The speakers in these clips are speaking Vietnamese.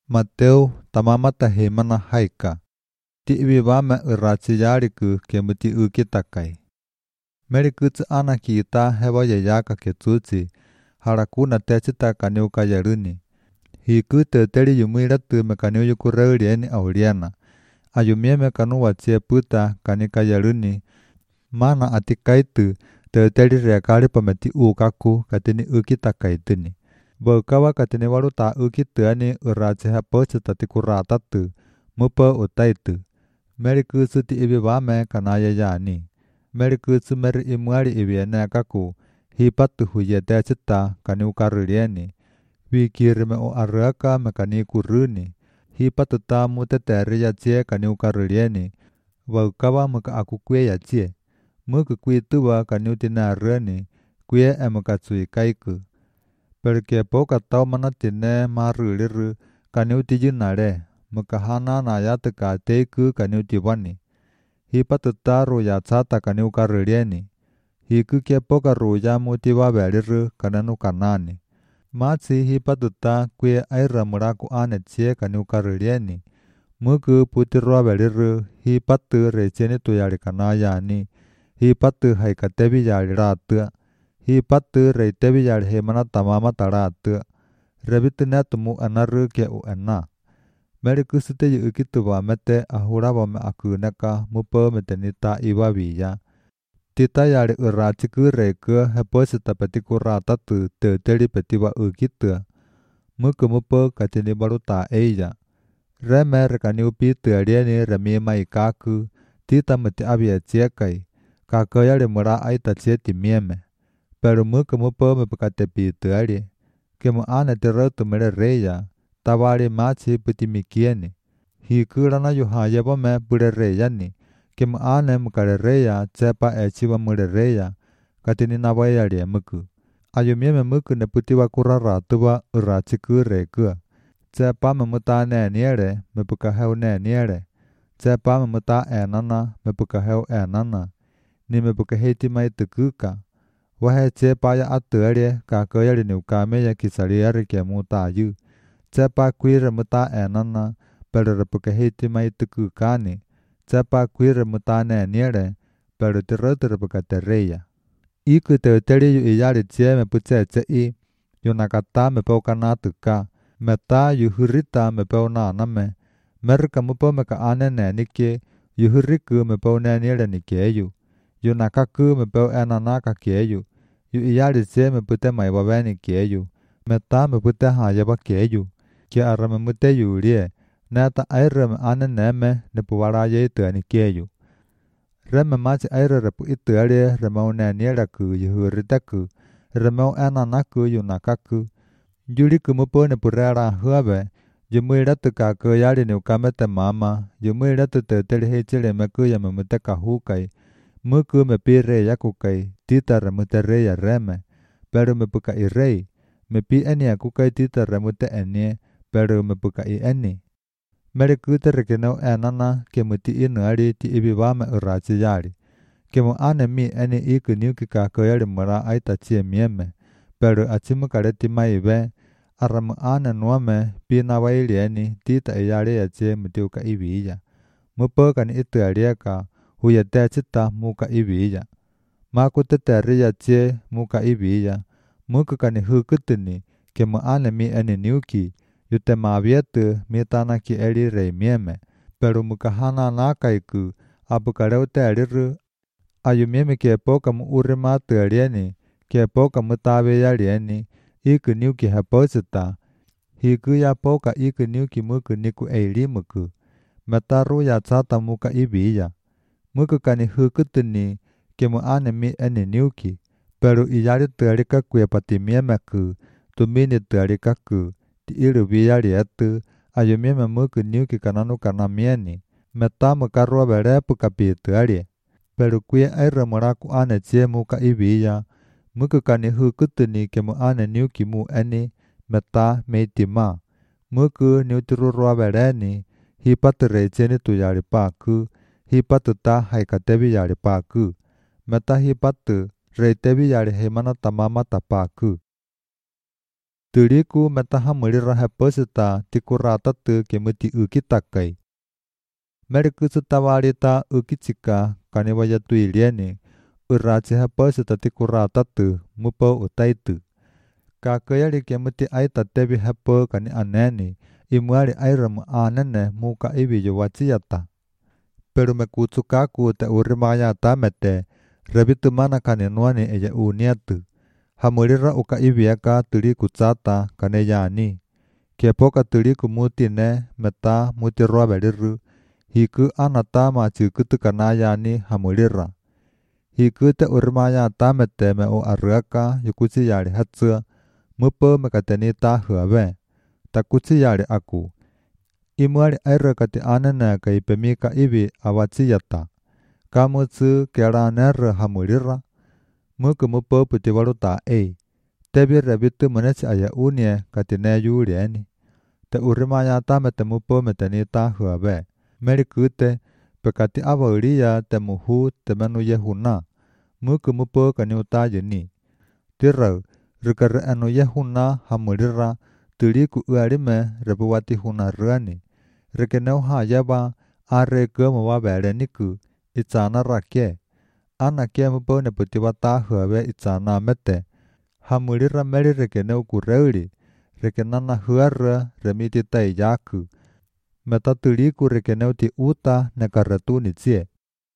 Mateo tamamata hemana haika. Ti ibibama irachiyariku kemuti ukitakai. Merikutsu anakita heba yayaka ketsuchi. Harakuna techita kaniuka yaruni. Hikute teri yumiratu mekaniu yukurreurieni auriana. Ayumieme kanu wachie puta kanika yaruni. Mana atikaitu teri reakari pameti ukaku katini ukitakaituni. Bokawa katini waruta ukituani urachi hapochi tatikuratatu. Mupa utaitu. Merikutsu ti ibibame kanaya yani. Merikutsu meri imuari ibiene kaku. Hipatu huyete chita kaniukarurieni. Wikirime o araka mekani kuruni. Hipatu tamu teteri yachie kaniukarurieni. Bokawa muka akukwe yachie. Muka kuituwa kaniutinareni. Kue emakatsui kaiku. Perke poka tau manatine maruriru kaniutijinare. Muka hana na yataka teiku kaniutibani. Hipatu taru yachata kaniukarurieni. Hiku ke poka ruya mutiwa beriru kananu kanani. Matsi hipatu ta kue aira muraku ane chie kaniukarurieni. Muku putirwa beriru hipatu recheni tuyari kanayani. Hipatu haikatebi yari ratu. Hipatu reitebi yari hemana tamama taratu. Rebitu netumu anaru ke uena. Merikutsu yu ukituwa mete ahuraba me akuneka mupa metenita iwabiya. Tita yari urachiku reiku heposi tapetiku ratatu teteri petiwa ukitu. Muku mupa katini baruta eya. Reme rekani upitu arieni remima ikaku. Tita meti abia chiekai. Kako yari mura aita chieti mieme. Pero muku mupa mepakatepitu ari. Kemu ane terotu mere reya. Tabari machi putimikieni. Hikurana yuhayaba me pure reyani. Kemu ane mukarereya tsepa echiwa murereya. Katini nabaya muku. Ayumieme muku ne putiwa kuraratuwa urachiku reiku. Tsepa memuta neniere mepukaheu neniere. Tsepa memuta enana mepukaheu enana. Ni mepukaheti maitukuka. Wahe tsepa ya atuere kakoyari ni ukame ya kisariari ke mutayu. Tsepa kuire muta enana pero repukaheti maitukukani. Tsepa kuire muta neniere pero tirotu repukatereya. Iku teuteri yu iyari tsie meputsetsei. Yunakata mepeukanatuka. Meta yuhurita mepeunaname. Merka mupa meka ane nenike. Yuhuriku mepeu neniere nikeyu. Yunakaku mepeu enanaka keyu. Yu iyari tsie mepute maibabeni keyu. Meta mepute hayaba keyu. Ke arame mute yurie. Neta airame ane neme nepuwara yeituani keyu. Reme machi aire repu ituari remeu nenieraku yuhuritaku. Remeu enanaku yunakaku. Yuriku mupa nepurera huabe. Yumuiratu kako yari ni ukamete mama. Yumuiratu teuteri heichile meku ya memute kahukai. Muku mepire yakukai. Tita remute reya reme. Pero mepuka irei. Mepi eni akukai tita remute enie. Pero mepuka i eni. Merikute rekenau enana kemuti inuari ti ibibame urachi yari. Kemu ane mi eni iku niuki kako yari mura aita chie mieme. Pero achimu kareti maibe. Aramu ane nuame pina waili eni tita iyari ya chie mutiuka ibiya. Mupokan itu ariaka huyete chita muka ibiya. Makute teri ya chie muka ibiya. Muka kani hukutuni kemu ane mi eni niuki. Yute mabietu mitana ki eri rei mieme. Pero muka hana nakaiku apukareu teriru. Ayumieme ke poka mu urima terieni. Ke poka mutabe yarieni. Iku niuki heposita. Hiku ya poka iku niuki muku niku eiri muku. Metaru ya chata muka ibiya. Muku kani hukutuni kemu ane mi eni niuki. Pero iyari terikaku ya patimiemeku. Tumini terikaku. Ti iru biyari etu. Ayumieme muku niuki kananu kanamieni. Meta mukarua berepu kapitu ari. Pero kuye aire muraku ane chie muka ibiya. Muku kani hukutuni kemu ane niuki mu eni. Meta meitima. Muku niutirurua bereni. Hipatu reicheni tuyari paku. Hipatu ta haikatebi yari paku. Meta hipatu reitebi yari hemana tamama tapaku. Turiku meta hamulira haposita tikurata tu kemuti ukitakai. Merikusu tawarita ukichika kanewaya tuilieni. Urachi haposita tikurata tu mupo utaitu. Kakayari kemuti aita tebi hapo kani aneni. Imuari airamu anene muka ibi yuwachiyata. Pero mekutsukaku te urimaya tamete. Rebitu mana kani nuani eya uniatu. Hamulira uka ibiaka turiku tsata kaneyani. Kepoka turiku muti ne meta muti roaberiru. Hiku anata machukutu kanayani hamulira. Hiku te urimaya tamete me o araka yukuchi yari hatsu. Mupo mekateni tahuawe. Takuchi yari aku. Imuari airakati anene ka ipemika ibi awachiyata. Kamutsu keranere hamulira. Muku mupo putiwaruta Tebi rebitu muneci aya unie katine yulieni. Te urimaya tamete mupo meteni tahuawe. Merikute pekati awauria te muhu te menu yehuna. Muku mupo kaniuta yeni. Tirau, rikare anu yehuna hamulira. Turiku uarime rebuwati huna ruani. Rikeneu hayaba are kemawa bereniku. Itsana rake. Anake mupo neputiwa tahuawe itsana mete. Hamulira meri rekeneu kureuri. Rekenana huara remiti taiyaku. Meta turiku rekeneu ti uta nekaretuni tsie.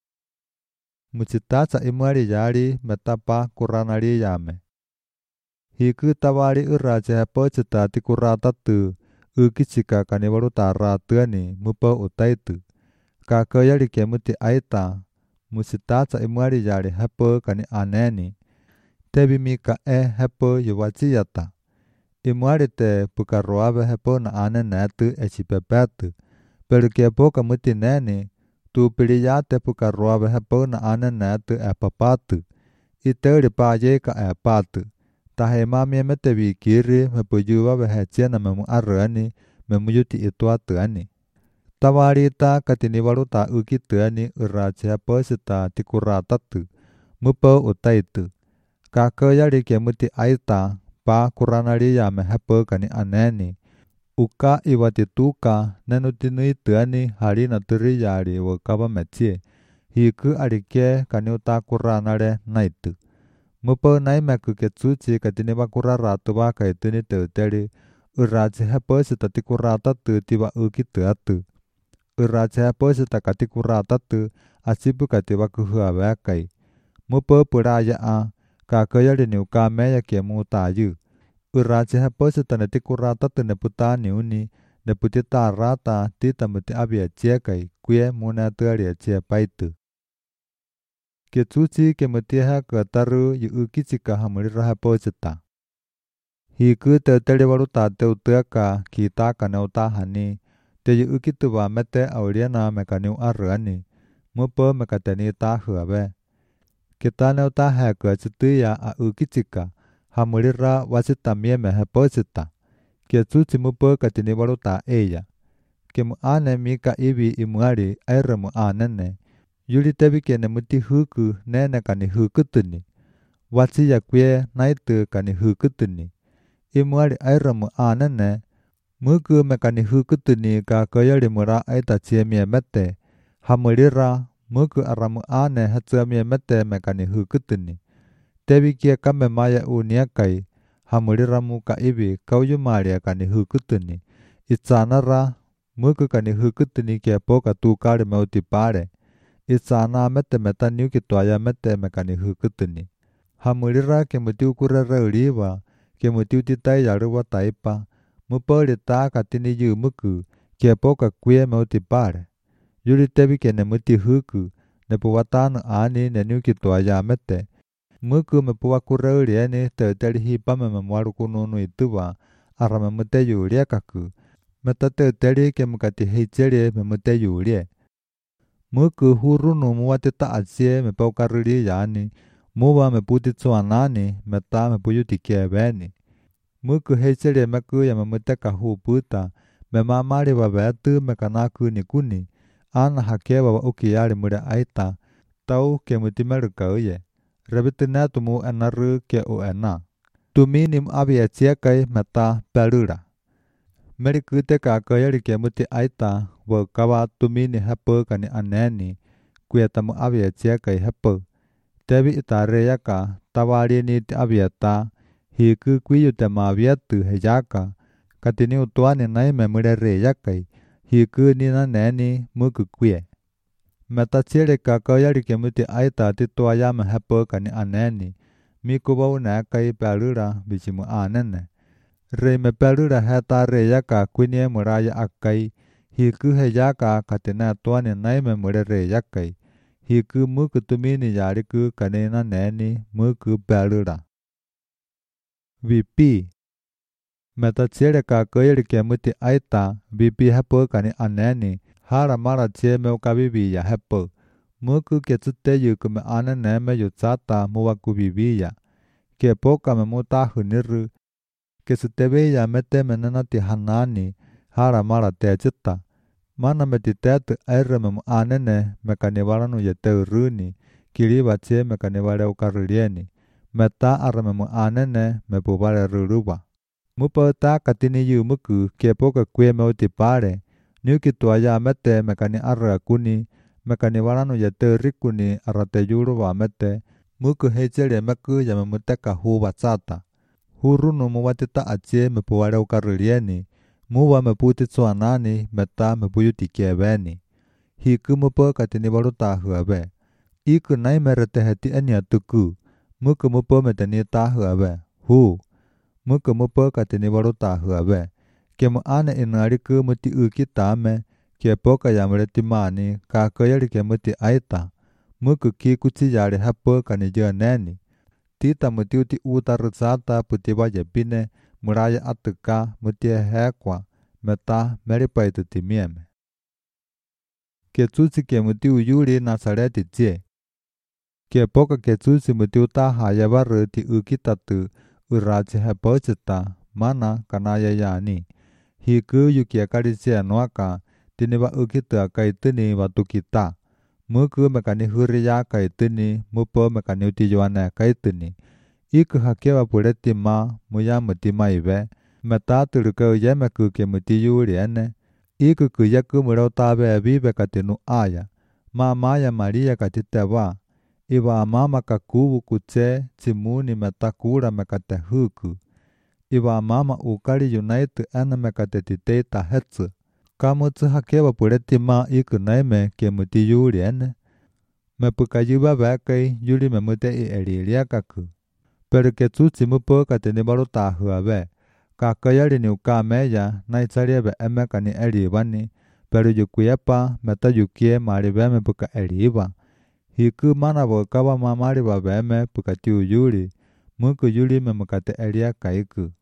Muchitacha imuari yari metapa kuranari yame. Hiku tawari urache hapochita ti kurata tu. Ukichika kaniwaruta ratuani mupo utaitu. Kakayari kemuti aita. Muchitacha imuari yari hapo kani aneni. Tebi mika hepo yuwachiyata. Imuari te pukaroabe hepo na anenetu echipepetu. Pero kepoka muti neni. Tu piliyate pukaroabe hepo na anenetu papatu. Iteuri payeka patu. Tahema miemete bikiri mepuyuwabe hechena memu arani memuyuti ituatuani. Tawarita katiniwaruta ukituani urache haposita tikuratatu. Mupo utaitu. Kakayari kemuti aita pa kuranari yame hapo kani aneni. Uka iwatituka nenutinituani harina turi yari wakaba mechie. Hiku arike kaniuta kuranare naitu. Mupo naimeku ketsuchi katiniwa kuraratu waka ituni teuteri. Urachi haposita tikuratatu tiwa ukituatu. Urachi haposita katikuratatu asipu katiwa kuhuawekai. Mupo puraya kakayari ni ukameya kemu tayu. Urachi haposita netikurata neputani uni. Neputita rata tita muti abia chiekai. Kuye muna tuaria chia paitu. Ketsuchi kemutiha kataru yu ukichika hamulira haposita. Hiku teuteri waruta teutuaka kitaka neutahani. Te yu ukituwa mete auriana mekaniu arani. Mupo mekateni tahuawe. Kita neutaha kuachituya a ukichika. Hamulira wasita mieme haposita. Ketsuchi mupo katini waruta eya. Kemu ane mika ibi imuari airamu anene. Yuri tebi kene muti huku nene kani hukutuni. Wachiya kwe naitu kani hukutuni. Imuari airamu anene. Muku mekani hukutuni kakayari mura aita chiemie mete. Hamulira muku aramu ane hatsuamie mete mekani hukutuni. Tebi kia kame maya uniakai. Hamulira muka ibi kauyumaria kani hukutuni. Itsanara muku kani hukutuni kia poka tukari meutipare. Itsana mete meta niukituaya mete mekani hukutuni. Hamulira kemuti ukurere uriwa. Kemuti utitai yaruwa taipa. Mupoli ta katini yu muku. Kia poka kuye meutipare. Yuri tebi kene muti huku. Nepuwatanu ani neniukituaya mete. Muku mepuwa kureurieni teuteri hipame memuaru kununu ituwa. Ara memute yuria kaku. Meta teuteri kemukati heicheri memute yuria. Muku hurunu muwatita atsie mepaukaruri yani. Muwa meputitsuanani meta mepuyutikieveni. Muku heicheri meku ya memute kahuputa. Memamari wabetu mekanaku nikuni. Ana hakewa wa ukiyari mure aita. Tau kemuti merukauye. Rebitina tumu enaru ke uena. Tumini mu avia chia kai meta pelura. Meri kute ka kaya ke muti aita wo kawa tumini hapo kani aneni kueta mu avia chia kai hapo. Tebi itare yaka tawari ni avia ta hiku kuyu te ma viatu hejaka katini utuani nai me murere yakai hiku ni na neni muku kuye. Meta chere ka kaya ke muti aita titua yama hapo kani aneni miku bau na kai pelura bichimu anene. Re me pelura heta re yaka kunie muraya akai hiku hejaka katina tuani nai me murere yakai hiku muku tumini yariku kanina neni muku pelura. VP Meta chere ka kaya ke muti aita VP hapo kani aneni hara mara che me ukabibi ya hapo. Muku ke tute yuku me anene me yutsata muwaku bibiya. Ke poka me mutahu niru. Ke sutebe ya mete menena ti hanani hara mara te cita. Mana me ti tetu ere me mu anene me kaniwaranu ye te uruni. Kiriba che me kaniware ukarurieni. Meta ara me mu anene me pubare ruruba. Mupa ta katini yu muku ke poka kwe me uti pare. Nyuki tuaya mete me kani ara kuni. Me kaniwaranu ye te rikuni ara te yuruba mete. Muku hechere meku ya me muteka huwa tsata. Hurunu muwatita ache me puware ukarurieni. Muwa me puti tsuanani meta me puyuti kiebeni. Hiku mupa katini waruta huabe. Iku nai merete heti enya tuku. Muku mupa meteni ta huabe. Muku mupa katini waruta huabe. Kemu ane inariku muti ukita me. Ke poka ya mereti mani ka kayari ke muti aita. Muku ki kuchi yari hapo kanijua neni. Tita muti uti utarutsata puti waje bine muraya atuka muti hekwa meta meripaitu timieme. Ke tsutsi ke muti uyuri nasareti tsie. Ke poka ke tsutsi muti utaha yabaru ti ukitatu urachi hepochita mana kanaya yani. Hiku yuki akari tsie nuaka tiniba ukitu akaitini watukita. Muku mekani huri ya kaitini mupo mekani uti yuane kaitini. Iku hakewa pureti ma muya muti maive. Meta turuka uyemeku ke muti yuri ene. Iku kuyaku murotabe vive katinu aya. Maya Maria katitewa. Iwa mama kakubu kuche chimuni metakura mekate huku. Iwa mama ukari unaitu ene mekate titeita hetsu. Kamutsu hakewa pureti ma iku naime ke muti yuri ene. Me pukayuba bekai yuri me mute I eriria kaku. Pero ke tsutsi mupo katini baruta huabe. Kakayari ni ukameya na itzariebe eme kani eribani. Pero yukuyepa meta yukie maribe me puka eriba. Hiku mana bokawa mamariba beme pukati uyuri. Muku yuri me mukate eria kaiku.